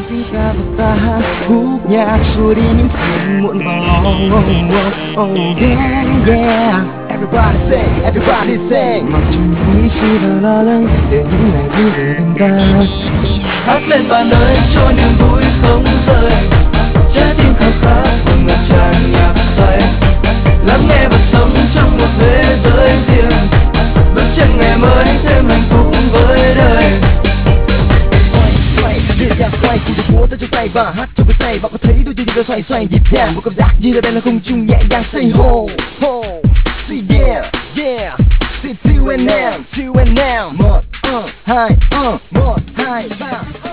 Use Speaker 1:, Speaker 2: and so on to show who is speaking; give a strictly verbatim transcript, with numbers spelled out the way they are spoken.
Speaker 1: tiếng ca của ta khúc nhạc xua đi những phiền muộn và lo âu. Oh yeah yeah. Everybody sing, everybody sing. Mặc cho những nghĩ suy và lo lắng để những ngày đi về bên ta.
Speaker 2: Hát lên bạn ơi cho niềm vui không rời, trái tim khao khát cùng ngập tràn nhạc say, lắng nghe và sống trong một thế giới riêng, bước chân ngày mới thêm hạnh phúc với đời.
Speaker 1: Xoay xoay đưa ra xoay cùng được múa tay trong tay và hát trong cái say. Bạn có thấy đôi chân chúng ta xoay xoay nhịp nhàng, một cảm giác như là đang là không trung nhẹ nhàng. Say ho ho, say yeah yeah, say two and now, two and now. Một uh, hai uh, một hai ba.